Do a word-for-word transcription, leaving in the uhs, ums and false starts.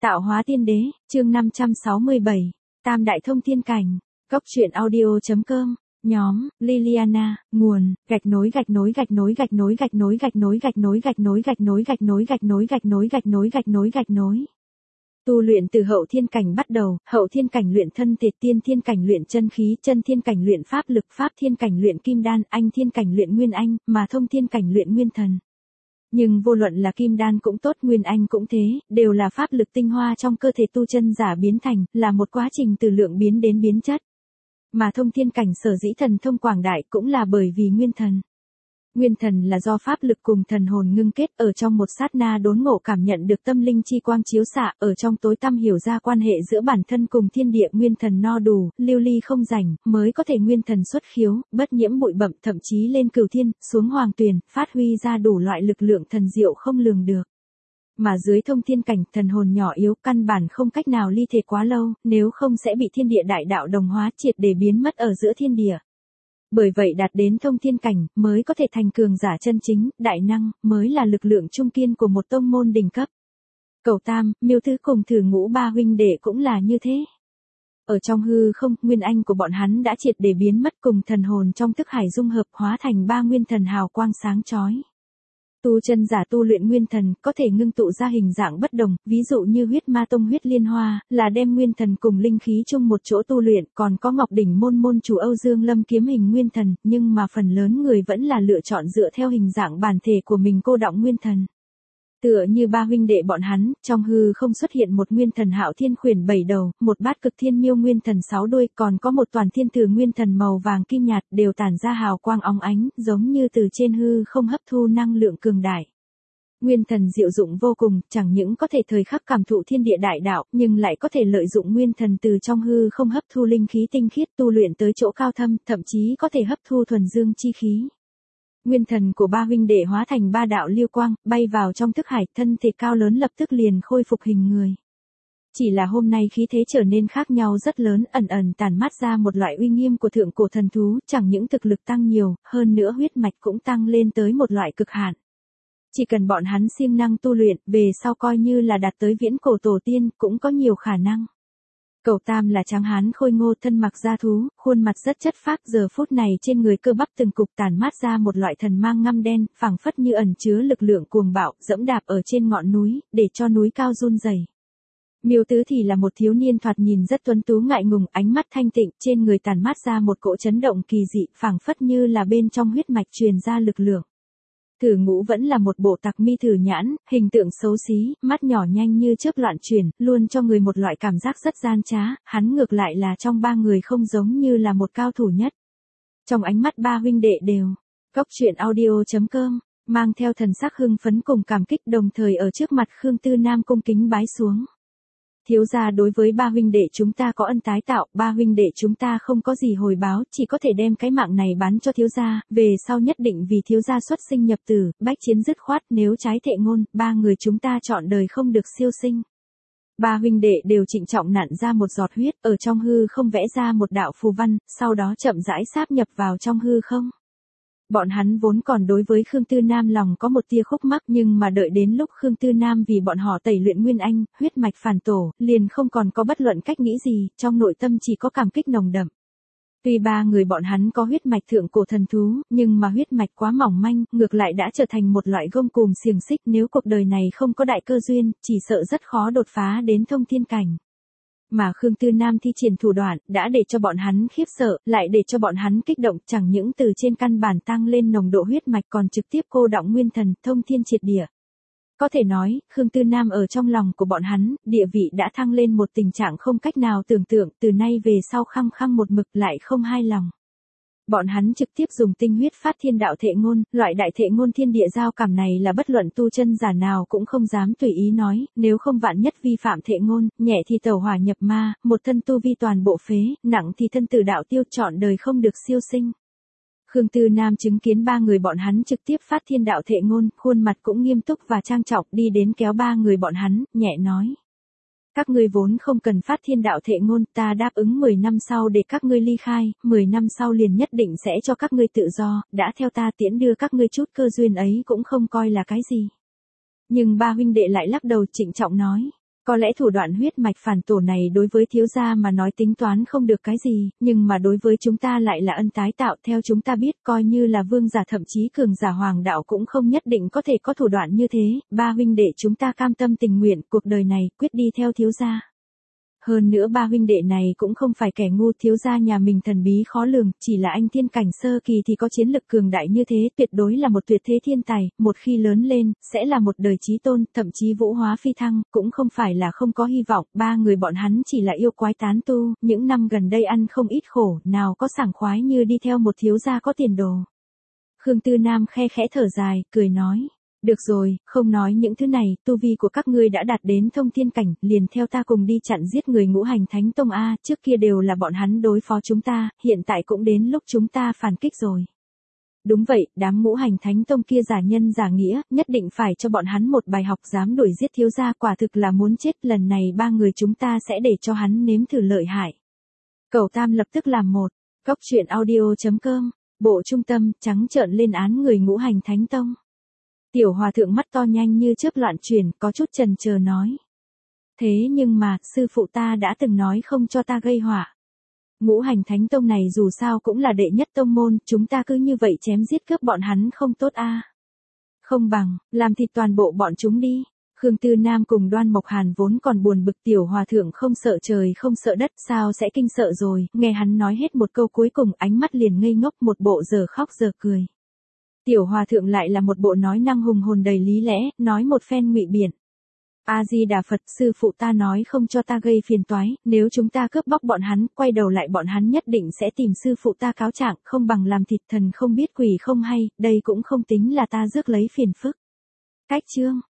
Tạo hóa tiên đế, chương năm trăm sáu mươi bảy, Tam đại thông thiên cảnh, Cốc truyện audio.com, nhóm, Liliana, nguồn, gạch nối gạch nối gạch nối gạch nối gạch nối gạch nối gạch nối gạch nối gạch nối gạch nối gạch nối gạch nối gạch nối gạch nối gạch nối. Tu luyện từ hậu thiên cảnh bắt đầu, hậu thiên cảnh luyện thân thể, tiên thiên cảnh luyện chân khí, chân thiên cảnh luyện pháp lực, pháp thiên cảnh luyện kim đan, anh thiên cảnh luyện nguyên anh, mà thông thiên cảnh luyện nguyên thần. Nhưng vô luận là kim đan cũng tốt, nguyên anh cũng thế, đều là pháp lực tinh hoa trong cơ thể tu chân giả biến thành, là một quá trình từ lượng biến đến biến chất. Mà thông thiên cảnh sở dĩ thần thông quảng đại cũng là bởi vì nguyên thần. Nguyên thần là do pháp lực cùng thần hồn ngưng kết, ở trong một sát na đốn ngộ cảm nhận được tâm linh chi quang chiếu xạ, ở trong tối tăm hiểu ra quan hệ giữa bản thân cùng thiên địa, nguyên thần no đủ, lưu ly không rảnh, mới có thể nguyên thần xuất khiếu, bất nhiễm bụi bặm, thậm chí lên cửu thiên, xuống hoàng tuyền, phát huy ra đủ loại lực lượng thần diệu không lường được. Mà dưới thông thiên cảnh, thần hồn nhỏ yếu, căn bản không cách nào ly thể quá lâu, nếu không sẽ bị thiên địa đại đạo đồng hóa, triệt để biến mất ở giữa thiên địa. Bởi vậy đạt đến thông thiên cảnh, mới có thể thành cường giả chân chính, đại năng, mới là lực lượng trung kiên của một tông môn đỉnh cấp. Cẩu Tam, Miêu Tứ cùng Thử Ngũ ba huynh đệ cũng là như thế. Ở trong hư không, nguyên anh của bọn hắn đã triệt để biến mất, cùng thần hồn trong thức hải dung hợp, hóa thành ba nguyên thần hào quang sáng chói. Tu chân giả tu luyện nguyên thần, có thể ngưng tụ ra hình dạng bất đồng, ví dụ như huyết ma tông huyết liên hoa, là đem nguyên thần cùng linh khí chung một chỗ tu luyện, còn có Ngọc Đỉnh môn môn chủ Âu Dương Lâm kiếm hình nguyên thần, nhưng mà phần lớn người vẫn là lựa chọn dựa theo hình dạng bản thể của mình cô đọng nguyên thần. Tựa như ba huynh đệ bọn hắn, trong hư không xuất hiện một nguyên thần Hạo Thiên khuyển bảy đầu, một bát cực thiên miêu nguyên thần sáu đuôi, còn có một toàn thiên thừa nguyên thần màu vàng kim nhạt, đều tản ra hào quang óng ánh, giống như từ trên hư không hấp thu năng lượng cường đại. Nguyên thần diệu dụng vô cùng, chẳng những có thể thời khắc cảm thụ thiên địa đại đạo, nhưng lại có thể lợi dụng nguyên thần từ trong hư không hấp thu linh khí tinh khiết, tu luyện tới chỗ cao thâm, thậm chí có thể hấp thu thuần dương chi khí. Nguyên thần của ba huynh đệ hóa thành ba đạo lưu quang, bay vào trong thức hải, thân thể cao lớn lập tức liền khôi phục hình người. Chỉ là hôm nay khí thế trở nên khác nhau rất lớn, ẩn ẩn tản mát ra một loại uy nghiêm của thượng cổ thần thú, chẳng những thực lực tăng nhiều, hơn nữa huyết mạch cũng tăng lên tới một loại cực hạn. Chỉ cần bọn hắn siêng năng tu luyện, về sau coi như là đạt tới viễn cổ tổ tiên, cũng có nhiều khả năng. Cẩu Tam là tráng hán khôi ngô, thân mặc da thú, khuôn mặt rất chất phác, giờ phút này trên người cơ bắp từng cục tản mát ra một loại thần mang ngăm đen, phảng phất như ẩn chứa lực lượng cuồng bạo, dẫm đạp ở trên ngọn núi, để cho núi cao run rẩy. Miêu Tứ thì là một thiếu niên thoạt nhìn rất tuấn tú ngại ngùng, ánh mắt thanh tịnh, trên người tản mát ra một cỗ chấn động kỳ dị, phảng phất như là bên trong huyết mạch truyền ra lực lượng. Thử Ngũ vẫn là một bộ tặc mi thử nhãn, hình tượng xấu xí, mắt nhỏ nhanh như chớp loạn chuyển, luôn cho người một loại cảm giác rất gian trá, hắn ngược lại là trong ba người không giống như là một cao thủ nhất. Trong ánh mắt ba huynh đệ đều, Cốc truyện audio.com, mang theo thần sắc hưng phấn cùng cảm kích, đồng thời ở trước mặt Khương Tư Nam cung kính bái xuống. Thiếu gia, đối với ba huynh đệ chúng ta có ân tái tạo, ba huynh đệ chúng ta không có gì hồi báo, chỉ có thể đem cái mạng này bán cho thiếu gia, về sau nhất định vì thiếu gia xuất sinh nhập tử, bách chiến dứt khoát, nếu trái thệ ngôn, ba người chúng ta chọn đời không được siêu sinh. Ba huynh đệ đều trịnh trọng nặn ra một giọt huyết, ở trong hư không vẽ ra một đạo phù văn, sau đó chậm rãi sáp nhập vào trong hư không. Bọn hắn vốn còn đối với Khương Tư Nam lòng có một tia khúc mắc, nhưng mà đợi đến lúc Khương Tư Nam vì bọn họ tẩy luyện nguyên anh, huyết mạch phản tổ, liền không còn có bất luận cách nghĩ gì, trong nội tâm chỉ có cảm kích nồng đậm. Tuy ba người bọn hắn có huyết mạch thượng cổ thần thú, nhưng mà huyết mạch quá mỏng manh, ngược lại đã trở thành một loại gông cùm xiềng xích, nếu cuộc đời này không có đại cơ duyên, chỉ sợ rất khó đột phá đến thông thiên cảnh. Mà Khương Tư Nam thi triển thủ đoạn, đã để cho bọn hắn khiếp sợ, lại để cho bọn hắn kích động, chẳng những từ trên căn bản tăng lên nồng độ huyết mạch, còn trực tiếp cô đọng nguyên thần, thông thiên triệt địa. Có thể nói, Khương Tư Nam ở trong lòng của bọn hắn, địa vị đã thăng lên một tình trạng không cách nào tưởng tượng, từ nay về sau khăng khăng một mực lại không hai lòng. Bọn hắn trực tiếp dùng tinh huyết phát thiên đạo thệ ngôn, loại đại thệ ngôn thiên địa giao cảm này là bất luận tu chân giả nào cũng không dám tùy ý nói, nếu không vạn nhất vi phạm thệ ngôn, nhẹ thì tẩu hỏa nhập ma, một thân tu vi toàn bộ phế, nặng thì thân tử đạo tiêu, chọn đời không được siêu sinh. Khương Tư Nam chứng kiến ba người bọn hắn trực tiếp phát thiên đạo thệ ngôn, khuôn mặt cũng nghiêm túc và trang trọng, đi đến kéo ba người bọn hắn, nhẹ nói. Các ngươi vốn không cần phát thiên đạo thệ ngôn, ta đáp ứng mười năm sau để các ngươi ly khai, mười năm sau liền nhất định sẽ cho các ngươi tự do, đã theo ta tiễn đưa các ngươi chút cơ duyên ấy cũng không coi là cái gì. Nhưng ba huynh đệ lại lắc đầu trịnh trọng nói, Có lẽ thủ đoạn huyết mạch phản tổ này đối với thiếu gia mà nói tính toán không được cái gì, nhưng mà đối với chúng ta lại là ân tái tạo. Theo chúng ta biết, coi như là vương giả thậm chí cường giả hoàng đạo cũng không nhất định có thể có thủ đoạn như thế. Ba huynh đệ chúng ta cam tâm tình nguyện cuộc đời này quyết đi theo thiếu gia. Hơn nữa ba huynh đệ này cũng không phải kẻ ngu, thiếu gia nhà mình thần bí khó lường, chỉ là anh thiên cảnh sơ kỳ thì có chiến lực cường đại như thế, tuyệt đối là một tuyệt thế thiên tài, một khi lớn lên, sẽ là một đời chí tôn, thậm chí vũ hóa phi thăng, cũng không phải là không có hy vọng. Ba người bọn hắn chỉ là yêu quái tán tu, những năm gần đây ăn không ít khổ, nào có sảng khoái như đi theo một thiếu gia có tiền đồ. Khương Tư Nam khe khẽ thở dài, cười nói. Được rồi, không nói những thứ này, tu vi của các ngươi đã đạt đến thông thiên cảnh, liền theo ta cùng đi chặn giết người ngũ hành thánh tông a, trước kia đều là bọn hắn đối phó chúng ta, hiện tại cũng đến lúc chúng ta phản kích rồi. Đúng vậy, đám ngũ hành thánh tông kia giả nhân giả nghĩa, nhất định phải cho bọn hắn một bài học, dám đuổi giết thiếu gia quả thực là muốn chết, lần này ba người chúng ta sẽ để cho hắn nếm thử lợi hại. Cẩu Tam lập tức làm một, Cốc Truyện audio chấm com, bộ trung tâm, trắng trợn lên án người ngũ hành thánh tông. Tiểu hòa thượng mắt to nhanh như chớp loạn chuyển, có chút chần chờ nói. Thế nhưng mà, sư phụ ta đã từng nói không cho ta gây họa. Ngũ hành thánh tông này dù sao cũng là đệ nhất tông môn, chúng ta cứ như vậy chém giết cướp bọn hắn không tốt a. Không bằng, làm thịt toàn bộ bọn chúng đi. Khương Tư Nam cùng Đoan Mộc Hàn vốn còn buồn bực, tiểu hòa thượng không sợ trời không sợ đất, sao sẽ kinh sợ rồi, nghe hắn nói hết một câu cuối cùng ánh mắt liền ngây ngốc, một bộ giờ khóc giờ cười. Tiểu hòa thượng lại là một bộ nói năng hùng hồn đầy lý lẽ, nói một phen ngụy biện. A-di-đà Phật, sư phụ ta nói không cho ta gây phiền toái, nếu chúng ta cướp bóc bọn hắn, quay đầu lại bọn hắn nhất định sẽ tìm sư phụ ta cáo trạng, không bằng làm thịt thần không biết quỷ không hay, đây cũng không tính là ta rước lấy phiền phức. Cách chương